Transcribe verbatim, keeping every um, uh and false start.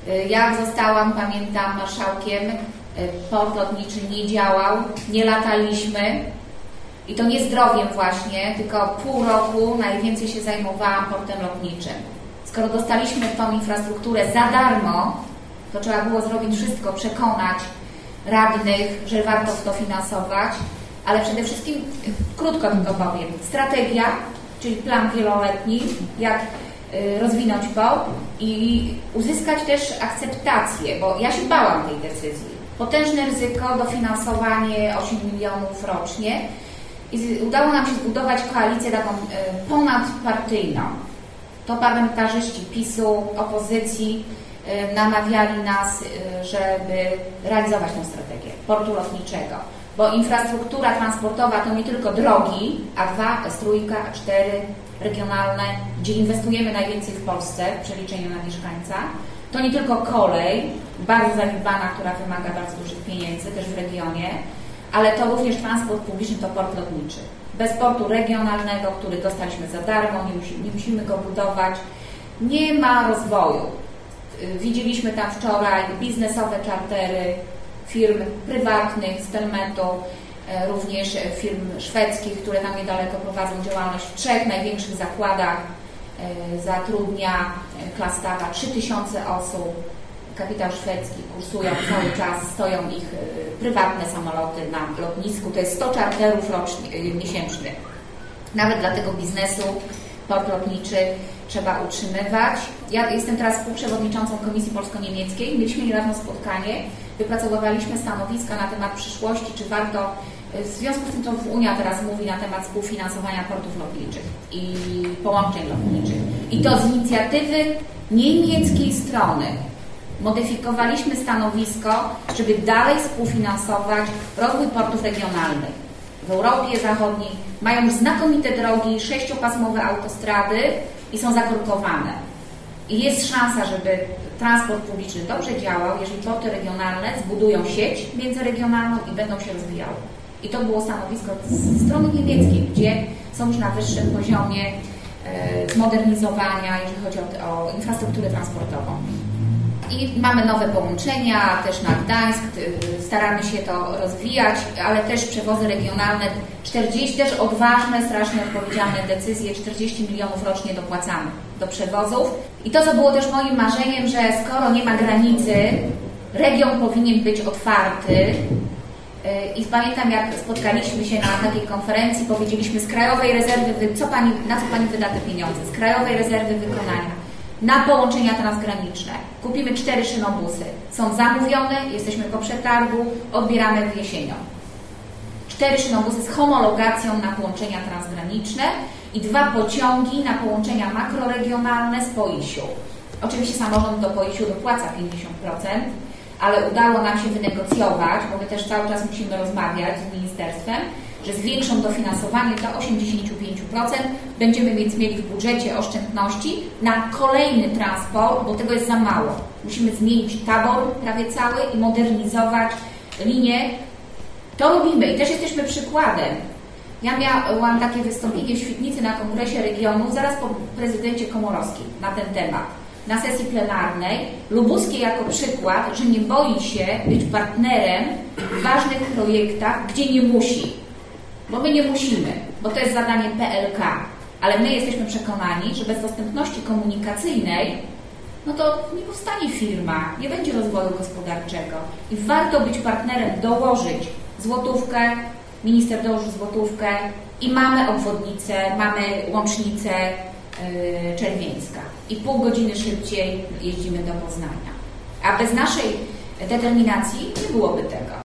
Jak zostałam, pamiętam, marszałkiem, port lotniczy nie działał, nie lataliśmy i to nie zdrowiem właśnie, tylko pół roku najwięcej się zajmowałam portem lotniczym. Skoro dostaliśmy tą infrastrukturę za darmo, to trzeba było zrobić wszystko, przekonać radnych, że warto w to finansować, ale przede wszystkim, krótko tylko powiem, strategia, czyli plan wieloletni, jak rozwinąć port i uzyskać też akceptację, bo ja się bałam tej decyzji. Potężne ryzyko, dofinansowanie osiem milionów rocznie i udało nam się zbudować koalicję taką ponadpartyjną. To parlamentarzyści PiSu, opozycji namawiali nas, żeby realizować tę strategię portu lotniczego, bo infrastruktura transportowa to nie tylko drogi A dwa, S trzy, A cztery, regionalne, gdzie inwestujemy najwięcej w Polsce w przeliczeniu na mieszkańca. To nie tylko kolej, bardzo zaniedbana, która wymaga bardzo dużych pieniędzy też w regionie, ale to również transport publiczny, to port lotniczy. Bez portu regionalnego, który dostaliśmy za darmo, nie, musi, nie musimy go budować, nie ma rozwoju. Widzieliśmy tam wczoraj biznesowe czartery firm prywatnych z Telmetu, również firm szwedzkich, które tam niedaleko prowadzą działalność w trzech największych zakładach. Zatrudnia Klastawa trzy tysiące osób. Kapitał szwedzki kursują cały czas, stoją ich prywatne samoloty na lotnisku. To jest sto czarterów rocznie, miesięcznie. Nawet dla tego biznesu port lotniczy trzeba utrzymywać. Ja jestem teraz współprzewodniczącą Komisji Polsko-Niemieckiej. Mieliśmy niedawno spotkanie, wypracowywaliśmy stanowiska na temat przyszłości, czy warto, w związku z tym, co Unia teraz mówi na temat współfinansowania portów lotniczych i połączeń lotniczych. I to z inicjatywy niemieckiej strony modyfikowaliśmy stanowisko, żeby dalej współfinansować rozwój portów regionalnych. W Europie Zachodniej mają już znakomite drogi, sześciopasmowe autostrady i są zakorkowane. I jest szansa, żeby transport publiczny dobrze działał, jeżeli porty regionalne zbudują sieć międzyregionalną i będą się rozwijały. I to było stanowisko z strony niemieckiej, gdzie są już na wyższym poziomie e, zmodernizowania, jeżeli chodzi o, o infrastrukturę transportową. I mamy nowe połączenia też na Gdańsk, staramy się to rozwijać, ale też przewozy regionalne, czterdzieści, też odważne, strasznie odpowiedzialne decyzje, czterdzieści milionów rocznie dopłacamy do przewozów. I to, co było też moim marzeniem, że skoro nie ma granicy, region powinien być otwarty. I pamiętam, jak spotkaliśmy się na takiej konferencji, powiedzieliśmy z Krajowej Rezerwy, co pani, na co Pani wyda te pieniądze, z Krajowej Rezerwy Wykonania na połączenia transgraniczne. Kupimy cztery szynobusy. Są zamówione, jesteśmy po przetargu, odbieramy w jesienią. Cztery szynobusy z homologacją na połączenia transgraniczne i dwa pociągi na połączenia makroregionalne z POIŚ-u. Oczywiście samorząd do POIŚ-u dopłaca pięćdziesiąt procent, ale udało nam się wynegocjować, bo my też cały czas musimy rozmawiać z ministerstwem, że zwiększą dofinansowanie do osiemdziesiąt pięć procent. Będziemy mieć, mieli w budżecie oszczędności na kolejny transport, bo tego jest za mało. Musimy zmienić tabor prawie cały i modernizować linię. To robimy i też jesteśmy przykładem. Ja miałam takie wystąpienie w Świdnicy na Kongresie Regionów zaraz po prezydencie Komorowskim na ten temat. Na sesji plenarnej Lubuskie jako przykład, że nie boi się być partnerem w ważnych projektach, gdzie nie musi. Bo my nie musimy, bo to jest zadanie P L K, ale my jesteśmy przekonani, że bez dostępności komunikacyjnej no to nie powstanie firma, nie będzie rozwoju gospodarczego i warto być partnerem, dołożyć złotówkę, minister dołożył złotówkę i mamy obwodnicę, mamy łącznicę yy, Czerwieńska i pół godziny szybciej jeździmy do Poznania. A bez naszej determinacji nie byłoby tego.